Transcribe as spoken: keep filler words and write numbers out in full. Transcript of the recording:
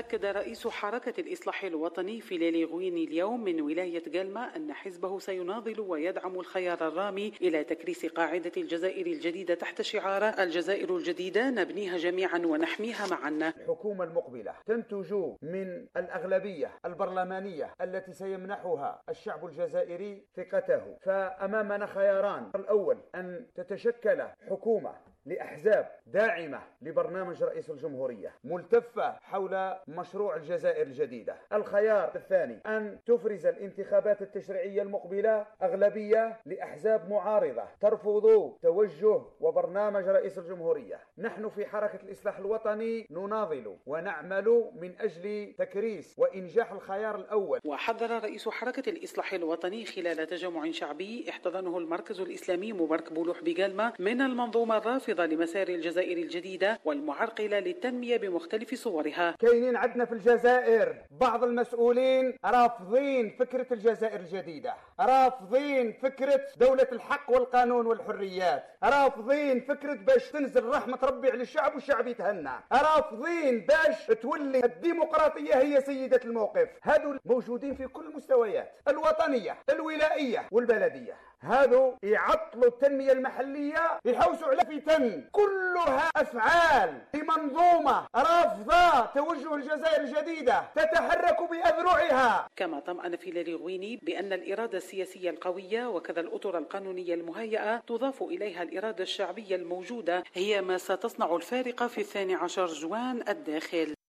أكد رئيس حركة الإصلاح الوطني فيلالي غويني اليوم من ولاية جلمة أن حزبه سيناضل ويدعم الخيار الرامي إلى تكريس قاعدة الجزائر الجديدة تحت شعار الجزائر الجديدة نبنيها جميعا ونحميها معا. الحكومة المقبلة تنتج من الأغلبية البرلمانية التي سيمنحها الشعب الجزائري ثقته، فأمامنا خياران: الأول أن تتشكل حكومة لأحزاب داعمة لبرنامج رئيس الجمهورية ملتفة حول مشروع الجزائر الجديدة. الخيار الثاني أن تفرز الانتخابات التشريعية المقبلة أغلبية لأحزاب معارضة ترفض توجه وبرنامج رئيس الجمهورية. نحن في حركة الإصلاح الوطني نناضل ونعمل من أجل تكريس وإنجاح الخيار الأول. وحذر رئيس حركة الإصلاح الوطني خلال تجمع شعبي احتضنه المركز الإسلامي مبارك بولوح بجلمة من المنظومة الرافضة لمسار الجزائر الجديدة والمعرقلة للتنمية بمختلف صورها. كاينين عندنا في الجزائر بعض المسؤولين رافضين فكرة الجزائر الجديدة، رافضين فكرة دولة الحق والقانون والحريات، رافضين فكرة باش تنزل رحمة ربي على الشعب والشعب يتهنى، رافضين باش تولي الديمقراطية هي سيدة الموقف. هذو موجودين في كل المستويات، الوطنية الولائية والبلدية. هذو يعطلوا التنمية المحلية، يحوسوا على فتن، كلها أفعال لمنظومة رافضة توجه الجزائر الجديدة تتحرك بأذرعها. كما طمأن فيلالي غويني بأن الإرادة السياسية القوية وكذا الأطر القانونية المهيئة تضاف إليها الإرادة الشعبية الموجودة هي ما ستصنع الفارق في الثاني عشر جوان الداخل.